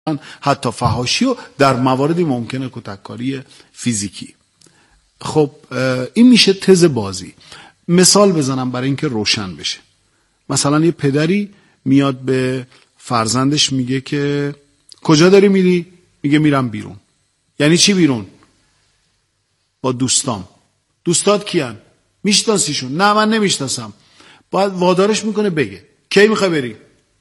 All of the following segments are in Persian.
حتی فحاشی و در مواردی ممکنه کتککاری فیزیکی. خب این میشه تز بازی. مثال بزنم برای اینکه روشن بشه. مثلا یه پدری میاد به فرزندش میگه که کجا داری میری؟ میگه میرم بیرون. یعنی چی بیرون؟ با دوستام. دوستات کیان؟ میشناسیشون؟ نه من نمیشناسم. باید وادارش میکنه بگه کی میخوای بری؟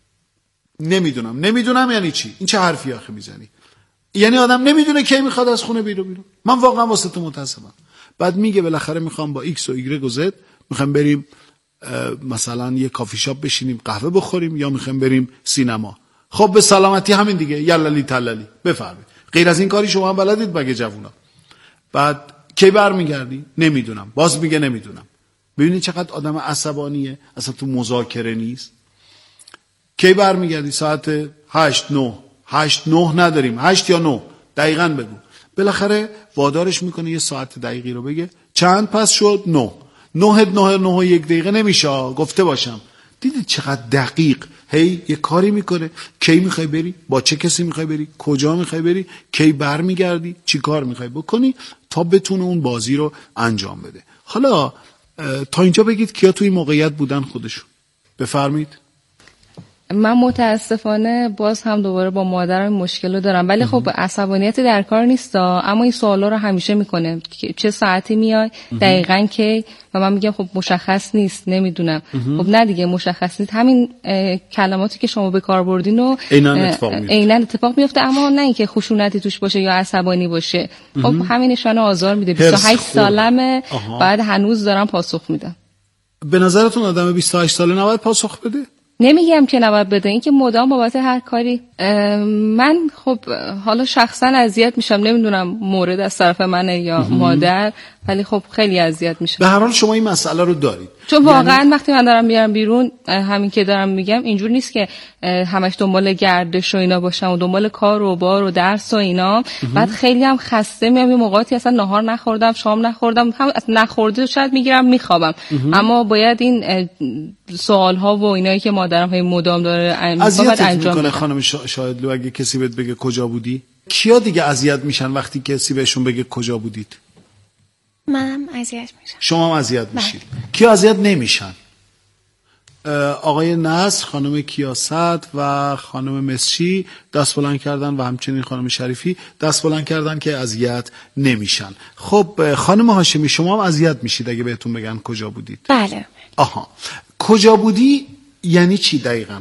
نمیدونم یعنی چی؟ این چه حرفی آخه میزنی؟ یعنی آدم نمیدونه کی میخواد از خونه بیرون. من واقعا واسه تو متاسفم. بعد میگه بالاخره میخوام با ایکس و ایگرگ و زد میخوام بریم مثلا یه کافی شاپ بشینیم قهوه بخوریم یا میخوام بریم سینما. خب به سلامتی همین دیگه، یللی تللی بفرمایید. غیر از این کاری شما هم بلدید مگه جوونا؟ بعد کی برمیگردی؟ نمیدونم. باز میگه نمیدونم. ببینید چقدر آدم عصبانیه، اصلا تو مذاکره نیست. کی برمیگردی؟ ساعت 8 9 نداریم، 8 یا 9 دقیقاً بگو. بالاخره وادارش میکنه یه ساعت دقیقی رو بگه. چند پس شد؟ 9 یک دقیقه نمیشه گفته باشم. دیدید چقدر دقیق هی یه کاری میکنه. کی میخوای بری؟ با چه کسی میخوای بری؟ کجا میخوای بری؟ کی برمیگردی؟ چی کار میخوای بکنی تا بتونه اون بازی رو انجام بده. حالا تا اینجا بگید کیا توی موقعیت بودن خودشون؟ بفرمایید. من متاسفانه باز هم دوباره با مادرم مشکل رو دارم، ولی خب عصبانیت در کار نیست اما این سوالا رو همیشه میکنه چه ساعتی میای دقیقاً کی، و من میگم خب مشخص نیست، نمیدونم. خب نه دیگه مشخص نیست. همین کلماتی که شما به کار بردین و عیناً اتفاق میفته، اما نه اینکه خشونتی توش باشه یا عصبانی باشه. خب همین نشانه آزار میده. 28 سالمه بعد هنوز دارم پاسخ میدم. به نظرتون آدم 28 ساله نباید پاسخ بده؟ نمیگم که نباید بده، این که مدام بابت هر کاری. من خب حالا شخصا اذیت میشم، نمیدونم مورد از طرف منه یا مادر، ولی خب خیلی اذیت میشم. به هر حال شما این مسئله رو دارید، چون واقعا وقتی من دارم میرم بیرون، همین که دارم میگم اینجور نیست که همش دنبال گردش و اینا باشم و دنبال کار و بار و درس و اینا. بعد خیلی هم خسته میام، یه موقعاتی اصلا نهار نخوردم، شام نخوردم، هم نخورده شاید میگیرم میخوابم. اما باید این سوال ها و اینایی که مادرم هی مدام داره انجام میکنه. خانم شاهدلو اگه کسی بهت بگه کجا بودی؟ کیا دیگه اذیت میشن وقتی کسی بهشون بگه کجا بودید؟ منم اذیت میشم. شما هم اذیت میشید. کیا اذیت نمیشن؟ آقای نصر، خانم کیاست و خانم مسچی دست بلند کردن و همچنین خانم شریفی دست بلند کردن که اذیت نمیشن. خب خانم هاشمی شما هم اذیت میشید اگه بهتون بگن کجا بودید؟ بله. آها، کجا بودی یعنی چی دقیقاً؟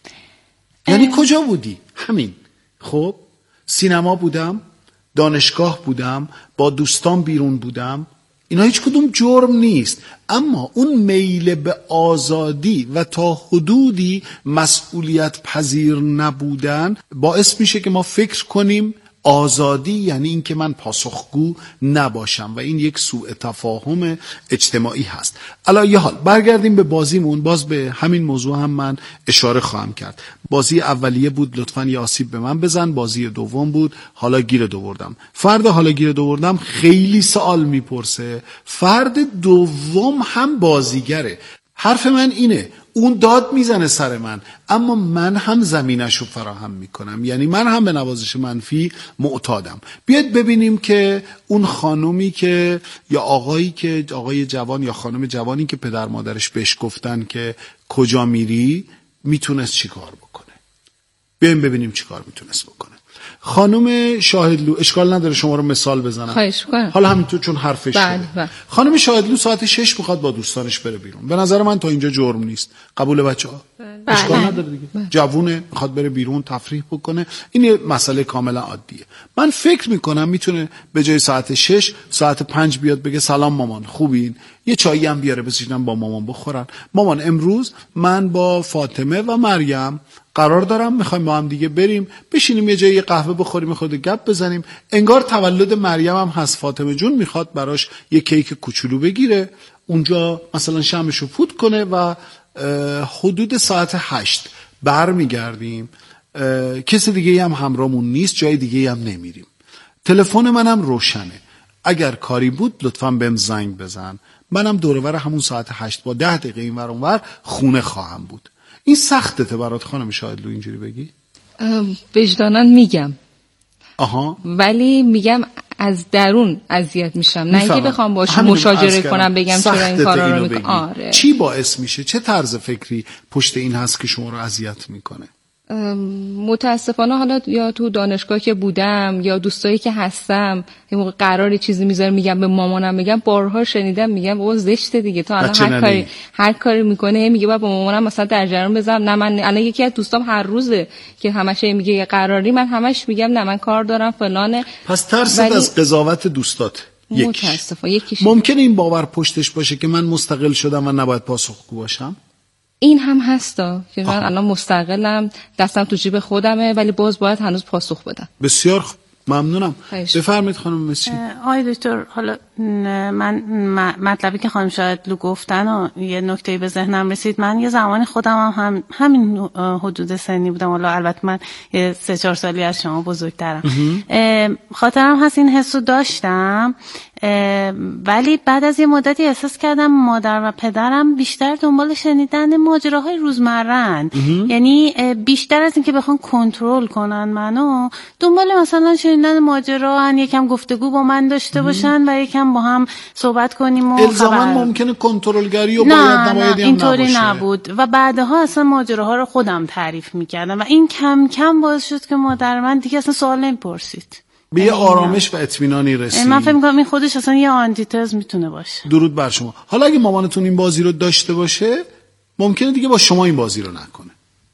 یعنی کجا بودی؟ همین. خب سینما بودم، دانشگاه بودم، با دوستان بیرون بودم، اینا هیچ کدوم جرم نیست. اما اون میل به آزادی و تا حدودی مسئولیت پذیر نبودن باعث میشه که ما فکر کنیم آزادی یعنی این که من پاسخگو نباشم و این یک سوء تفاهم اجتماعی هست. علی حال برگردیم به بازیمون. باز به همین موضوع هم من اشاره خواهم کرد. بازی اولیه بود لطفاً یه آسیب به من بزن. بازی دوم بود حالا گیر دوردم. فرد حالا گیر دوردم خیلی سوال میپرسه. فرد دوم هم بازیگره. حرف من اینه اون داد میزنه سر من، اما من هم زمینشو فراهم میکنم، یعنی من هم به نوازش منفی معتادم. بیاید ببینیم که اون خانومی که یا آقایی که آقای جوان یا خانم جوانی که پدر مادرش بهش گفتن که کجا میری میتونست چی کار بکنه. بیایم ببینیم چی کار میتونست بکنه. خانم شاهدلو اشکال نداره شما رو مثال بزنم؟ خواهش می‌کنم. حالا همینطور چون حرفش شده. خانم شاهدلو ساعت 6 میخواد با دوستانش بره بیرون. به نظر من تا اینجا جرم نیست. قبول بچه‌ها؟ اشکال نداره دیگه. جوونه میخواد بره بیرون تفریح بکنه. این یه مسئله کاملا عادیه. من فکر میکنم میتونه به جای ساعت 6 ساعت 5 بیاد بگه سلام مامان خوبین؟ یه چایی هم بیاره بشینن با مامان بخورن. مامان امروز من با فاطمه و مریم قرار دارم میخوایم با هم دیگه بریم بشینیم یه جایی یه قهوه بخوریم خود گپ بزنیم. انگار تولد مریم هم هست، فاطمه جون میخواد براش یه کیک کوچولو بگیره اونجا مثلا شمشو فوت کنه و حدود ساعت 8 برمیگردیم. کسی دیگه هم همراهمون نیست، جای دیگه هم نمیریم. تلفن منم روشنه، اگر کاری بود لطفاً بهم زنگ بزن. منم دور و بر همون ساعت 8 با 10 دقیقه این ور اون ور خونه خواهم بود. این سختته برات خانم شاهدلو اینجوری بگی؟ وجداناً میگم. آها. ولی میگم از درون اذیت میشم، نه اینکه بخوام باش مشاجره کنم بگم چرا این کارا رو میکنم. آره. چی باعث میشه؟ چه طرز فکری پشت این هست که شما رو اذیت میکنه؟ متاسفانه حالا یا تو دانشگاه که بودم یا دوستایی که هستم یه موقع قراری چیزی میذارم میگم به مامانم، میگم بارها شنیدم میگم بابا زشته دیگه، تو الان هر کاری میکنه میگه بابا مامانم مثلا در جریان بذارم. نه من الان یکی از دوستام هر روزه که همش میگه یه قراری، من همش میگم نه من کار دارم فلانه. پس ترسد از قضاوت دوستات. یکیش ممکنه این باور پشتش باشه که من مستقل شدم و نباید پاسخگو باشم. این هم هستا که من الان مستقلم، دستم تو جیب خودمه، ولی باز باید هنوز پاسخ بدم. بسیار ممنونم. بفرمایید خانم مسی. آقای دکتر، حالا من مطلبی که خانم شاهدلو گفتن و یه نکته به ذهنم رسید. من یه زمانی خودم هم همین حدود سنی بودم، حالا البته من 3-4 سالی از شما بزرگترم. خاطرم هست این حسو داشتم، ولی بعد از یه مدتی احساس کردم مادر و پدرم بیشتر دنبال شنیدن ماجراهای روزمره‌اند. یعنی بیشتر از اینکه بخوان کنترل کنن منو، دنبال مثلا شنیدن ماجرا، یکم گفتگو با من داشته باشن و یکم با هم صحبت کنیم. و الزاما ممکنه کنترلگری و باید نبایدی هم اینطوری نبود و بعدها اصلا ماجراها رو خودم تعریف میکردم و این کم کم باعث شد که مادر من دیگه اصلا سوال نمیپرسید. به یه آرامش و اطمینانی رسید. من فکر می‌کنم این خودش اصلا یه آنتیتز میتونه باشه. درود بر شما. حالا اگه مامانتون این بازی رو داشته باشه، ممکنه دیگه با شما این بازی رو نکنه.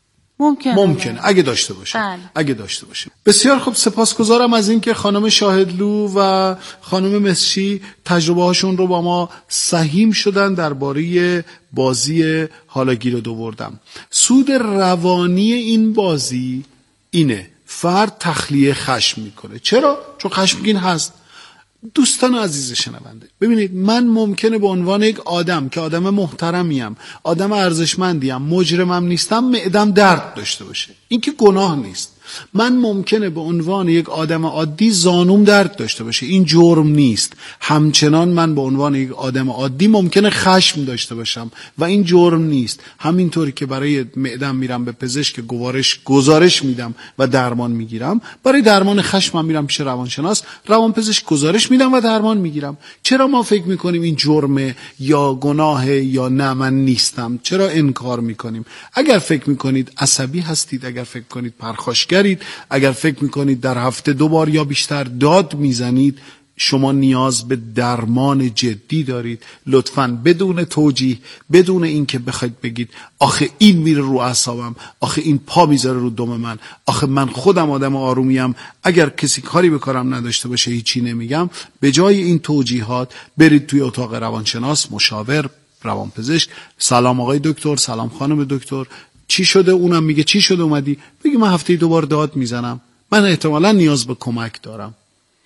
ممکنه اگه داشته باشه. اگه داشته باشه. بسیار خوب، سپاسگزارم از اینکه خانم شاهدلو و خانم مسچی تجربه هاشون رو با ما سهیم شدن درباره بازی حالا گیر و دووردم. سود روانی این بازی اینه: فرد تخلیه خشم میکنه. چرا؟ چون خشمگین هست. دوستان عزیز شنونده، ببینید، من ممکنه به عنوان یک آدم که آدم محترمیم، آدم ارزشمندیم، مجرمم نیستم، معدم درد داشته باشه. این که گناه نیست. من ممکنه به عنوان یک آدم عادی زانوم درد داشته باشه، این جرم نیست. همچنان من به عنوان یک آدم عادی ممکنه خشم داشته باشم و این جرم نیست. همینطوری که برای معدم میرم به پزشک گزارش میدم و درمان میگیرم، برای درمان خشمم میرم پیش روانشناس، روانپزشک گزارش میدم و درمان میگیرم. چرا ما فکر میکنیم این جرمه یا گناهه یا نه من نیستم؟ چرا انکار میکنیم؟ اگر فکر میکنید عصبی هستید، اگر فکر کنید پرخاشگرید، اگر فکر میکنید در هفته 2 بار یا بیشتر داد میزنید، شما نیاز به درمان جدی دارید. لطفاً بدون توجیه، بدون اینکه بخواید بگید آخه این میره رو اعصابم، آخه این پا میذاره رو دم من، آخه من خودم آدم آرومیم، اگر کسی کاری به کارم نداشته باشه هیچی نمیگم. به جای این توجیهات برید توی اتاق روانشناس، مشاور، روانپزشک. سلام آقای دکتر، سلام خانم دکتر، چی شده؟ اونم میگه چی شده اومدی؟ بگی من هفته 2 بار داد میزنم، من احتمالاً نیاز به کمک دارم.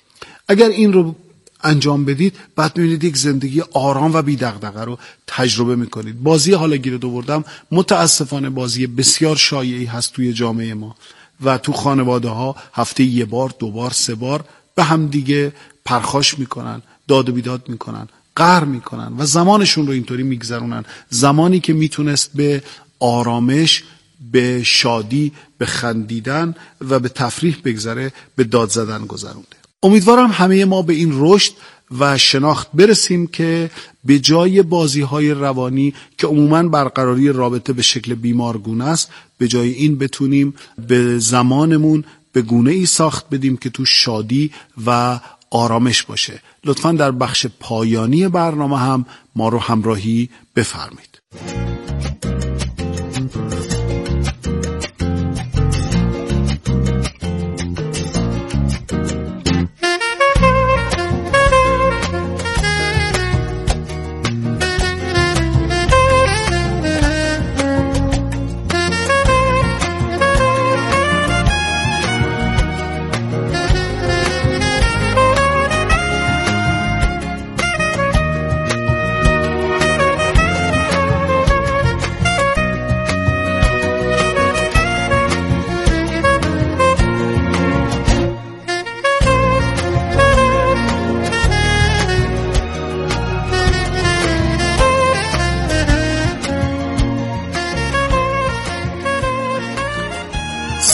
اگر این رو انجام بدید، بعد میبینید یک زندگی آرام و بی دغدغه رو تجربه میکنید. بازی حالا گیر دووردم متاسفانه بازی بسیار شایعی هست توی جامعه ما و تو خانواده ها هفته 1 بار، 2 بار، 3 بار به هم دیگه پرخاش میکنن، داد و بیداد میکنن، قهر میکنن و زمانشون رو اینطوری میگذرونن، زمانی که میتونست به آرامش، به شادی، به خندیدن و به تفریح بگذره، به داد زدن گذرونده. امیدوارم همه ما به این رشد و شناخت برسیم که به جای بازی‌های روانی که عموماً برقراری رابطه به شکل بیمارگونه است، به جای این بتونیم به زمانمون به گونه‌ای ساخت بدیم که تو شادی و آرامش باشه. لطفاً در بخش پایانی برنامه هم ما رو همراهی بفرمایید.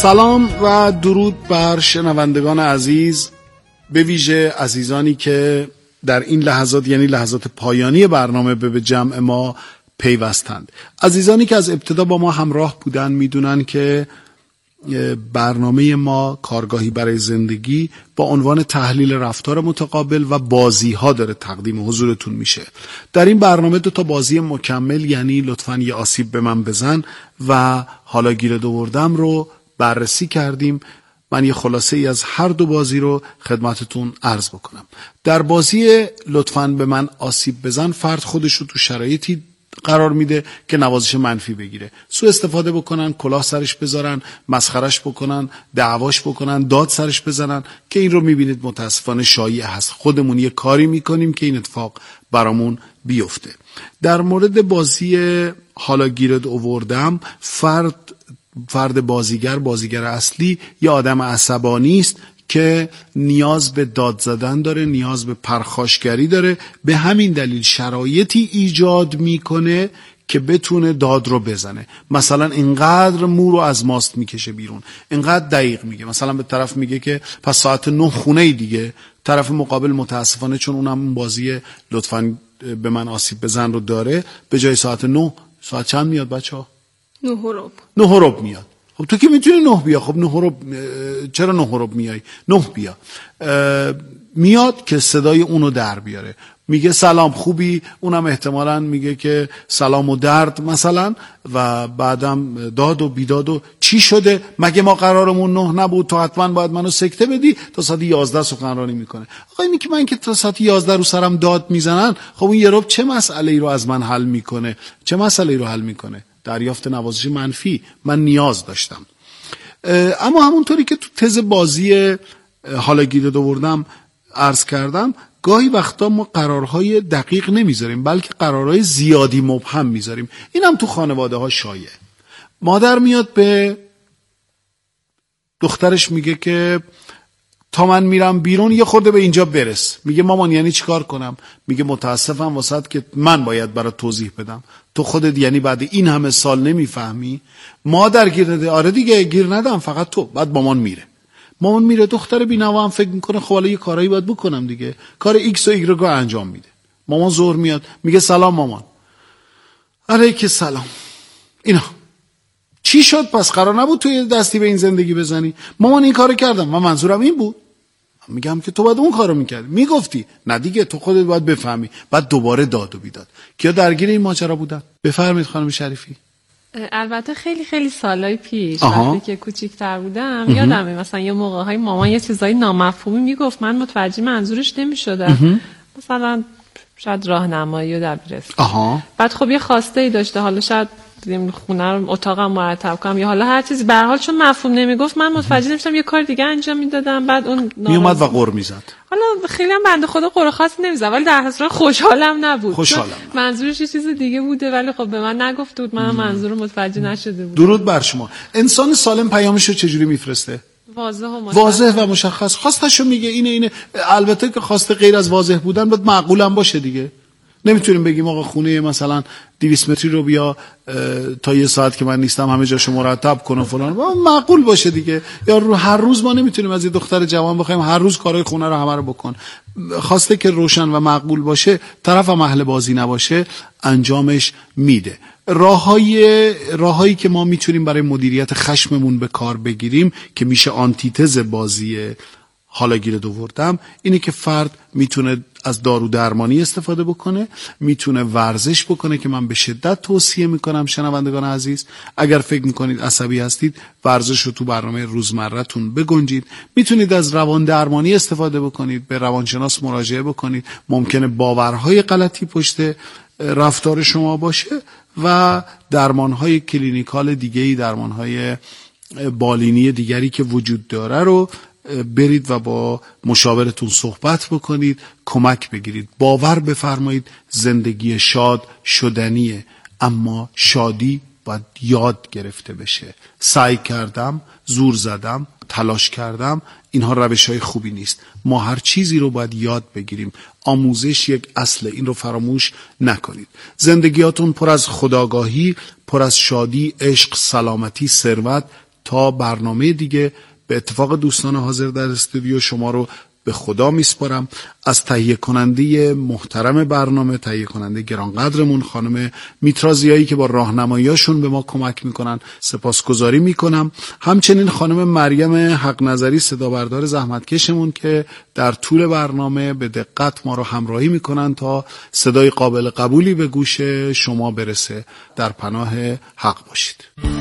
سلام و درود بر شنوندگان عزیز، به ویژه عزیزانی که در این لحظات یعنی لحظات پایانی برنامه به جمع ما پیوستند. عزیزانی که از ابتدا با ما همراه بودن میدونن که برنامه ما کارگاهی برای زندگی با عنوان تحلیل رفتار متقابل و بازی ها داره تقدیم حضورتون میشه. در این برنامه 2 بازی مکمل یعنی لطفاً یه آسیب به من بزن و حالا گیرت آوردم رو بررسی کردیم. من یه خلاصه ای از هر 2 بازی رو خدمتتون عرض بکنم. در بازی لطفاً به من آسیب بزن فرد خودش رو تو شرایطی قرار میده که نوازش منفی بگیره، سوء استفاده بکنن، کلاه سرش بذارن، مسخرش بکنن، دعواش بکنن، داد سرش بزنن که این رو میبینید متاسفانه شایع هست. خودمون یه کاری میکنیم که این اتفاق برامون بیفته. در مورد بازی حالا گیرت آوردم، فرد بازیگر اصلی یه آدم عصبانی است که نیاز به داد زدن داره، نیاز به پرخاشگری داره، به همین دلیل شرایطی ایجاد میکنه که بتونه داد رو بزنه. مثلا اینقدر مو رو از ماست میکشه بیرون، اینقدر دقیق میگه، مثلا به طرف میگه که پس ساعت 9 خونه دیگه، طرف مقابل متاسفانه چون اونم بازی لطفاً به من آسیب بزن رو داره، به جای ساعت 9 ساعت چند میاد بچه‌ها؟ 9:15 میاد. خب تو که میتونی 9 بیا، خب 9:15 چرا 9:15 میای؟ 9 بیا. میاد که صدای اونو در بیاره، میگه سلام خوبی، اونم احتمالاً میگه که سلام و درد مثلا، و بعدم داد و بیداد و چی شده، مگه ما قرارمون 9 نبود، تو حتما باید منو سکته بدی. تا ساعت 11 سخنرانی میکنه. آقا اینی که من که تا ساعت 11 رو سرم داد میزنن، خب اون یه رب چه مسئله ای رو از من حل میکنه؟ چه مسئله ای رو حل میکنه؟ دریافت نوازش منفی. من نیاز داشتم. اما همونطوری که تو تز بازی حالا گیرت آوردم عرض کردم، گاهی وقتا ما قرارهای دقیق نمیذاریم بلکه قرارهای زیادی مبهم میذاریم. این هم تو خانواده ها شایع. مادر میاد به دخترش میگه که تا من میرم بیرون یه خورده به اینجا برس. میگه مامان یعنی چیکار کنم؟ میگه متاسفم واسط که من باید برات توضیح بدم، تو خودت یعنی بعد این همه سال نمیفهمی؟ مادر گیر نده. آره دیگه گیر ندم، فقط تو. بعد مامان میره، دختر بی‌نوا هم فکر میکنه خب حالا یه کارایی باید بکنم دیگه، کار ایکس و ایگرگ رو انجام میده. مامان ظهر میاد میگه سلام مامان. علیک سلام. اینا چی شد؟ پس قرار نبود توی دستی به این زندگی بزنی؟ مامان این کارو کردم، من منظورم این بود. میگم که تو باید اون کارو میکردی، میگفتی نه دیگه، تو خودت باید بفهمی. بعد دوباره داد و بیداد. کیا درگیر این ماجرا بودن؟ بفرمایید خانم شریفی. البته خیلی خیلی سالای پیش وقتی که کوچیک‌تر بودم یادمه مثلا یه موقع‌های مامان یه چیزای نامفهومی میگفت، من متوجه منظورش نمی‌شدم. مثلا شاید راهنمایی و دبیرستان. بعد خب یه خواسته ای داشته، حالا شاید خونه رو اتاقم مرتب کنم یا حالا هر چیزی، به هر حال چون مفهوم نمیگفت من متوجه نمیشدم، یه کار دیگه انجام میدادم. بعد اون میومد و قر میزد. حالا خیلی هم بنده خدا قر خاصی نمیزد ولی در حسرت خوشحالم نبود. منظورش یه چیز دیگه بوده ولی خب به من نگفته بود، من منظور رو متوجه نشده بود. درود بر شما. انسان سالم پیامش رو چجوری میفرسته؟ واضح و مشخص. خواستشو میگه اینه. البته که خواسته غیر از واضح بودن باید معقول هم باشه دیگه. نمیتونیم بگیم آقا خونه مثلا 200 متری رو بیا تا یه ساعت که من نیستم همه جاشو مرتب کن و فلان، معقول باشه دیگه. یا هر روز ما نمیتونیم از یه دختر جوان بخوایم هر روز کارهای خونه رو همه رو بکن. خواسته که روشن و معقول باشه، طرف هم اهل بازی نباشه، انجامش میده. راههایی که ما میتونیم برای مدیریت خشممون به کار بگیریم که میشه آنتیتز بازی حالا گیرت آوردم، اینه که فرد میتونه از دارو درمانی استفاده بکنه، میتونه ورزش بکنه که من به شدت توصیه میکنم شنوندگان عزیز. اگر فکر میکنید عصبی هستید ورزش رو تو برنامه روزمره‌تون بگنجید. میتونید از روان درمانی استفاده بکنید، به روانشناس مراجعه بکنید. ممکنه باورهای غلطی پشت رفتار شما باشه و درمانهای کلینیکال دیگه‌ای، درمانهای بالینی دیگری که وجود داره رو برید و با مشاورتون صحبت بکنید، کمک بگیرید. باور بفرمایید زندگی شاد شدنیه، اما شادی باید یاد گرفته بشه. سعی کردم، زور زدم، تلاش کردم، اینها روش‌های خوبی نیست. ما هر چیزی رو باید یاد بگیریم. آموزش یک اصله، این رو فراموش نکنید. زندگیاتون پر از خودآگاهی، پر از شادی، عشق، سلامتی، ثروت، تا برنامه دیگه به اتفاق دوستان حاضر در استودیو شما رو به خدا میسپارم. از تهیه کننده محترم برنامه، تهیه کننده گرانقدرمون خانم میترازیایی که با راهنماییاشون به ما کمک میکنن سپاسگزاری میکنم. همچنین خانم مریم حق نظری صدا بردار زحمتکشمون که در طول برنامه به دقت ما رو همراهی میکنن تا صدای قابل قبولی به گوش شما برسه. در پناه حق باشید.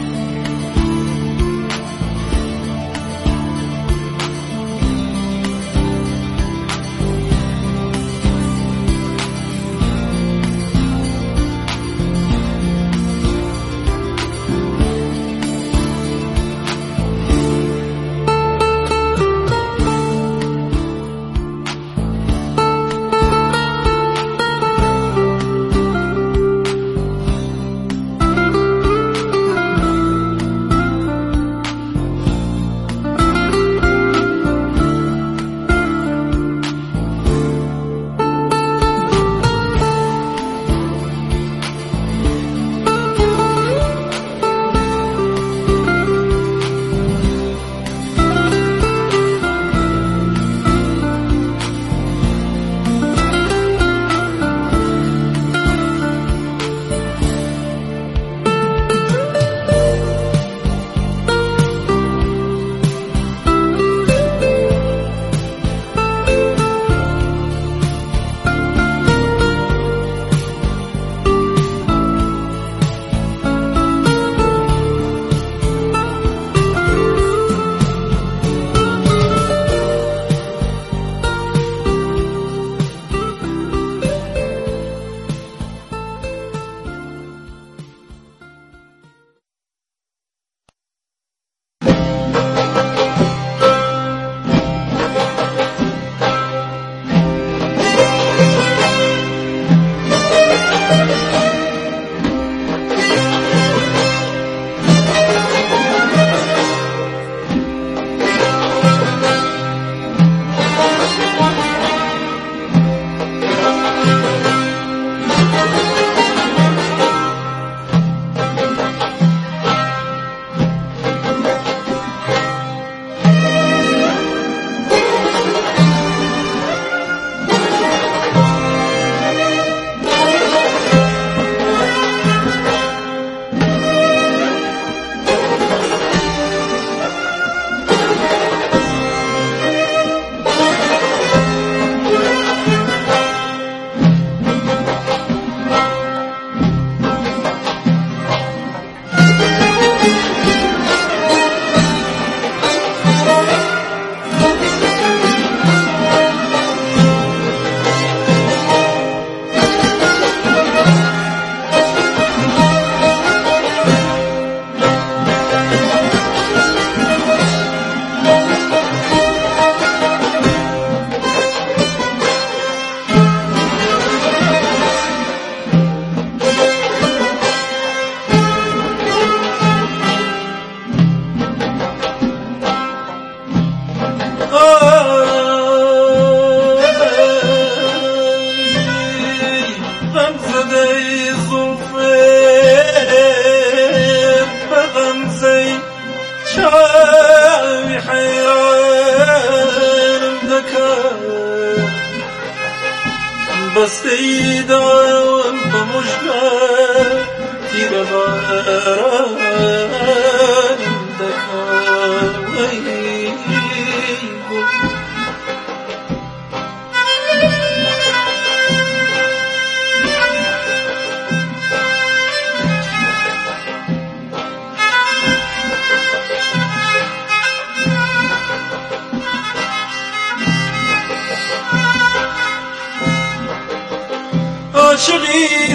عاشقی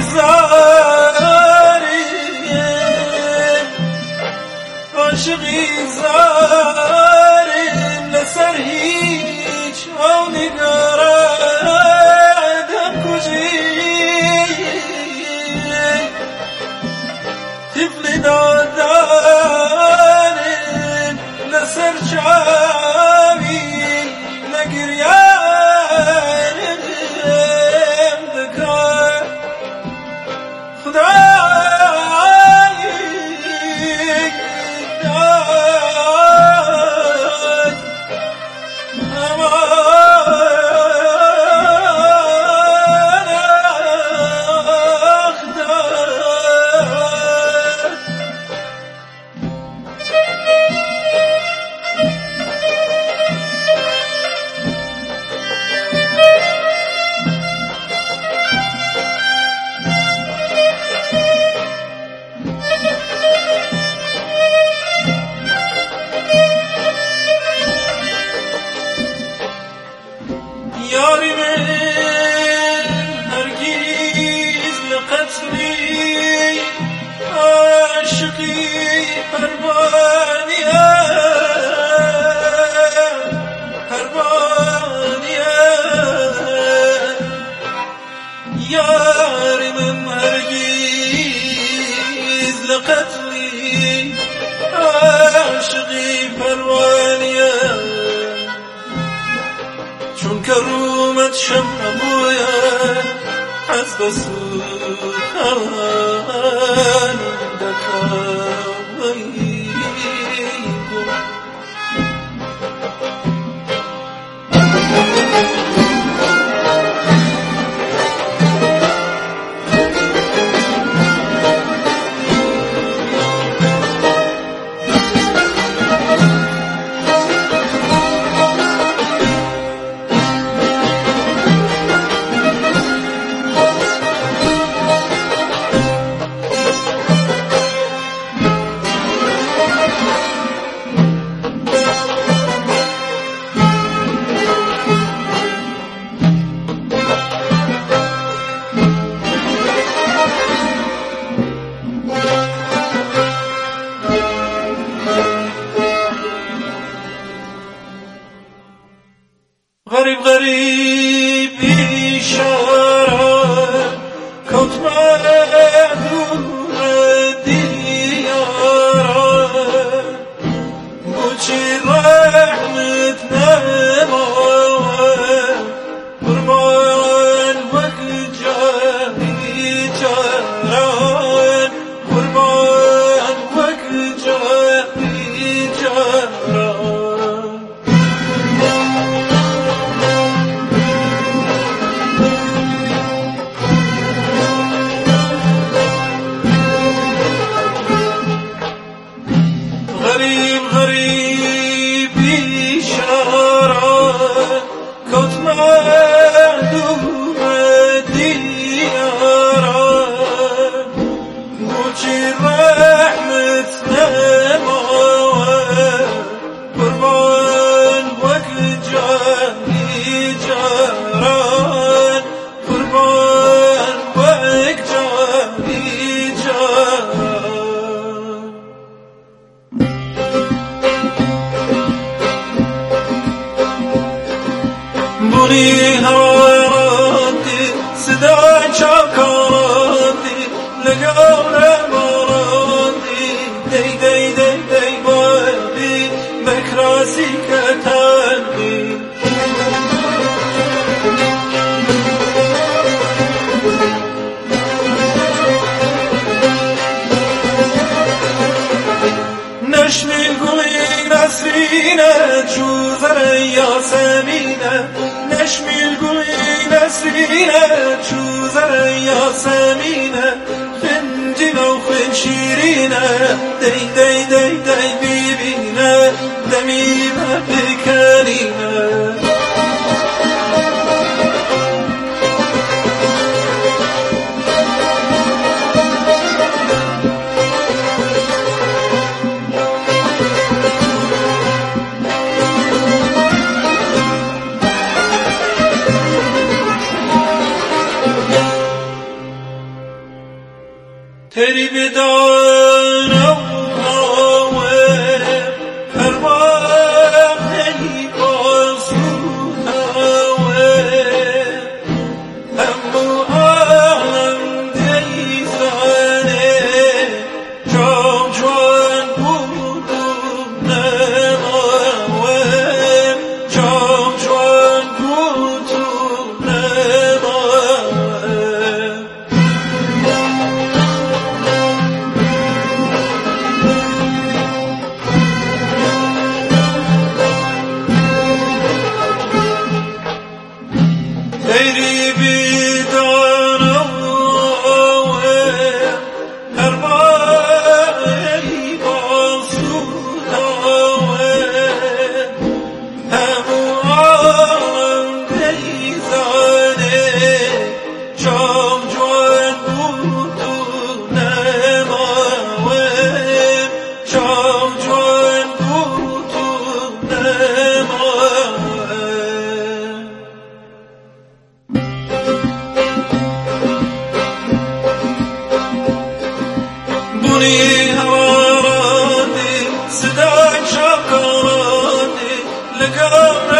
زاری عاشقی زاری لسر هی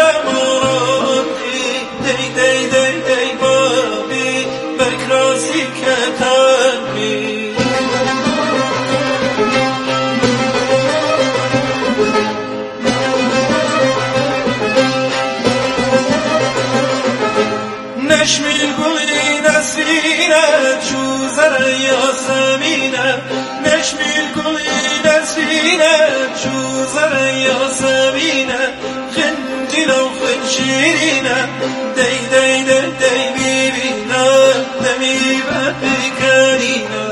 مرادی دی دی دی دی بابی بکراسی کتنی نشمیل گلی نسرینه چوزر یاسمینه نشمیل گلی نسرینه چوزر یاسمینه خنجیل و خنشیرینه دی دی دی دی بیبینه دمی بدکنینه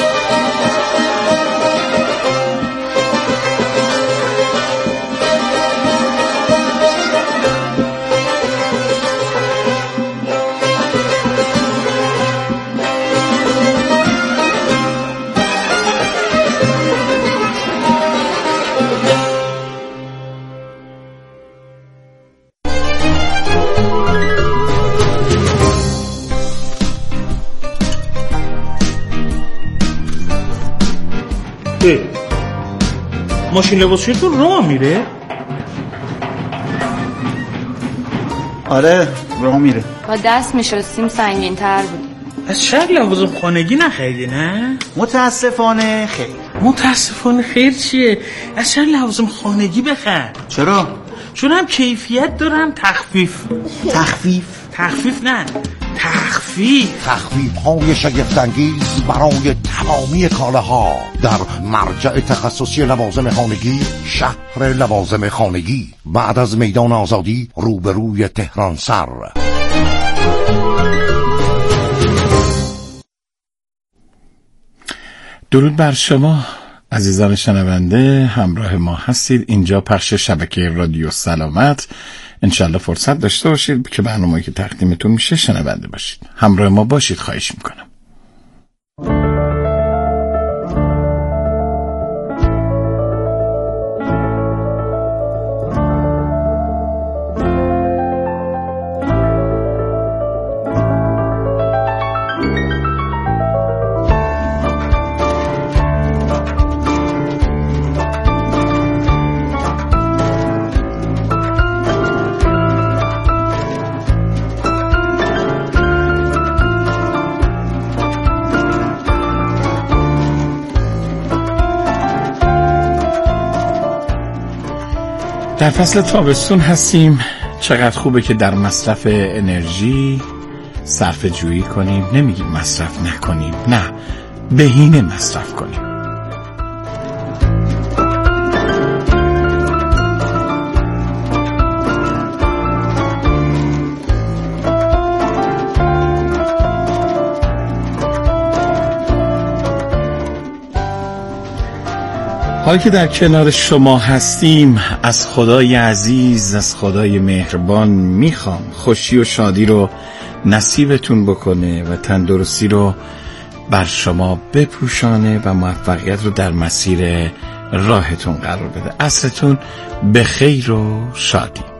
ماشین لباسشویتون راه میره؟ آره راه میره. با دست میشستیم سنگین تر بود. از شهر لوازم خانگی نخریدی نه؟ متاسفانه خیر. متاسفانه خیر چیه؟ از شهر لوازم خانگی بخر. چرا؟ چون هم کیفیت دارم تخفیف نه تخفیف های شگفت‌انگیز برای تمامی کالاها در مرجع تخصصی لوازم خانگی شهر لوازم خانگی بعد از میدان آزادی روبروی تهران سر. درود بر شما عزیزان شنونده، همراه ما هستید. اینجا پخش شبکه رادیو سلامت. انشالله فرصت داشته باشید که برنامه‌ای که تقدیمتون میشه شنونده باشید. همراه ما باشید خواهش میکنم. در فصل تابستون هستیم. چقدر خوبه که در مصرف انرژی صرفه جویی کنیم. نمیگیم مصرف نکنیم، نه، بهینه مصرف کنیم. حالا که در کنار شما هستیم، از خدای عزیز، از خدای مهربان میخوام خوشی و شادی رو نصیبتون بکنه و تندرستی رو بر شما بپوشانه و موفقیت رو در مسیر راهتون قرار بده. عصرتون به خیر و شادی.